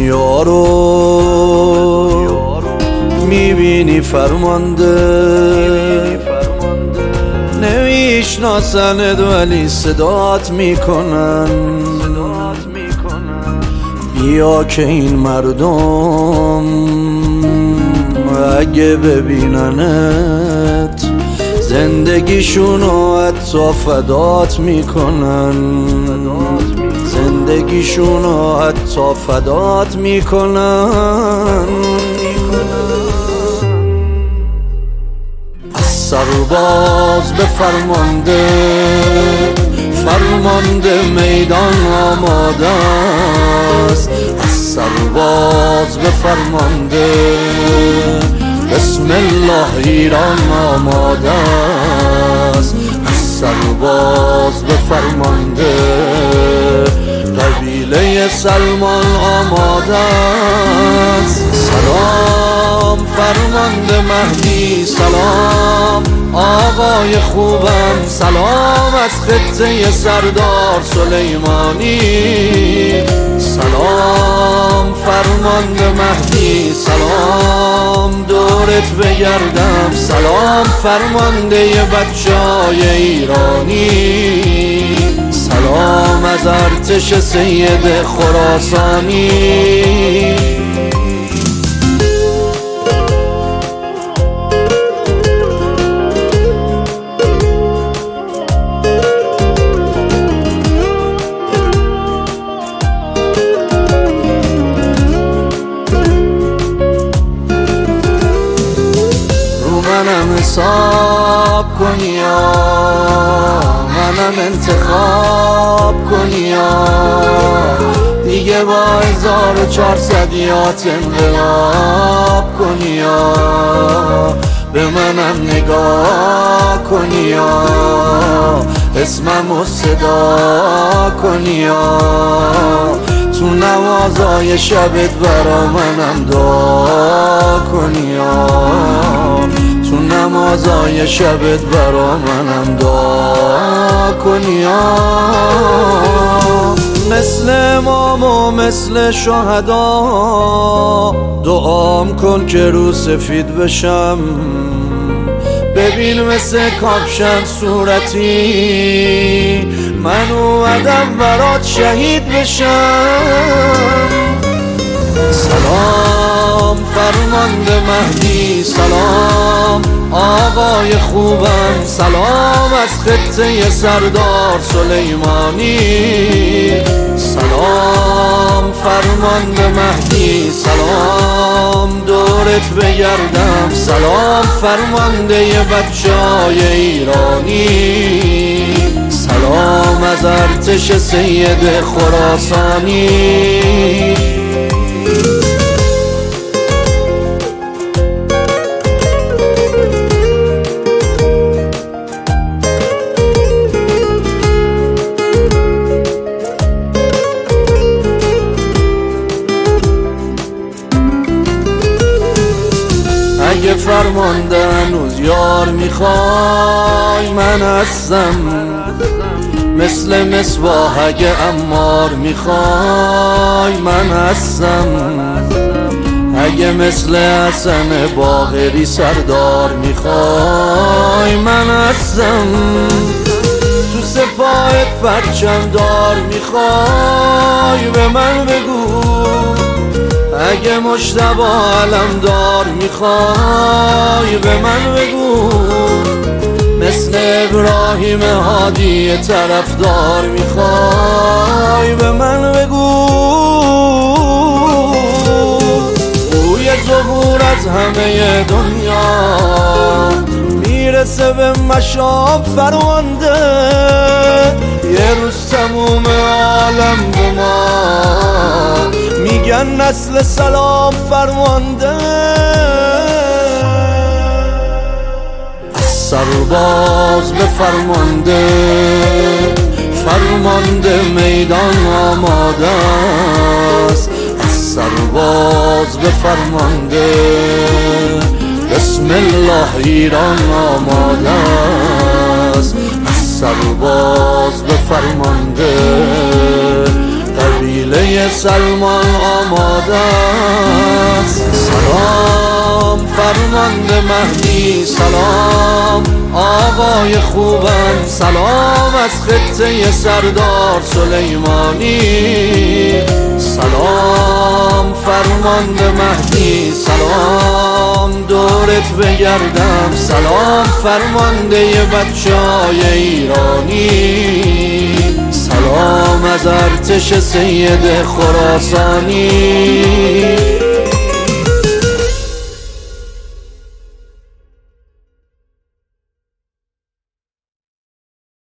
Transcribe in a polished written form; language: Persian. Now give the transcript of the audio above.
دنیا رو میبینی فرمانده، نمیشناسند ولی صدات میکنن. بیا که این مردم اگه ببیننت زندگیشونو حتی فدات میکنن، زندگیشونو حتی فدات میکنن. از سرباز به فرمانده، فرمانده میدان آماده است. از سرباز به فرمانده، بسم الله ایران آماده است. از سرباز به فرمانده، قبیله سلمان آماده است. سلام فرمانده مهدی، سلام آقای خوبم، سلام از خطه سردار سلیمانی. سلام فرمانده مهدی، سلام دورت بگردم، سلام فرمانده بچه‌های ایرانی، سلام از ارتش سید خراسانی. منم حساب کنی یا منم انتخاب کنی یا دیگه با 1400 یات انقلاب کنی یا به منم نگاه کنی یا اسممو صدا کنی یا تو نمازای شبت برا منم دعا کنی یا تو نمازای شبت برا منم دعا کنی. مثل امام و مثل شهدا دعام کن که رو سفید بشم، ببین مثل کاپشن صورتی، من اومدم برات شهید بشم. سلام فرمانده مهدی، سلام آقای خوبم، سلام از خطه سردار سلیمانی. سلام فرمانده مهدی، سلام دورت بگردم، سلام فرمانده بچه‌های ایرانی، سلام از ارتش سید خراسانی. اگه فرمانده هنوز یار میخوای من هستم، مثل مصباح اگه عمار میخوای من هستم، اگه مثل حسن باقری سردار میخوای من هستم، تو سپاهت پرچم دار میخوای به من بگو، اگه مجتبی علمدار میخوای به من بگو، مثل ابراهیم هادی طرفدار میخوای به من بگو. بوی ظهور از همه دنیا میرسه به مشام فرمانده، یه روز تموم عالم به ما میگن نسل سلام فرمانده. از سرباز به فرمانده، فرمانده میدان آماده است. از سرباز به فرمانده، بسم الله ایران آماده است. از سرباز به فرمانده، حیله سلمان آماده است. سلام فرمانده مهدی، سلام آقای خوبم، سلام از خطه سردار سلیمانی. سلام فرمانده مهدی، سلام دورت بگردم، سلام فرمانده بچه‌های ایرانی. سلام از ارتش سید خراسانی.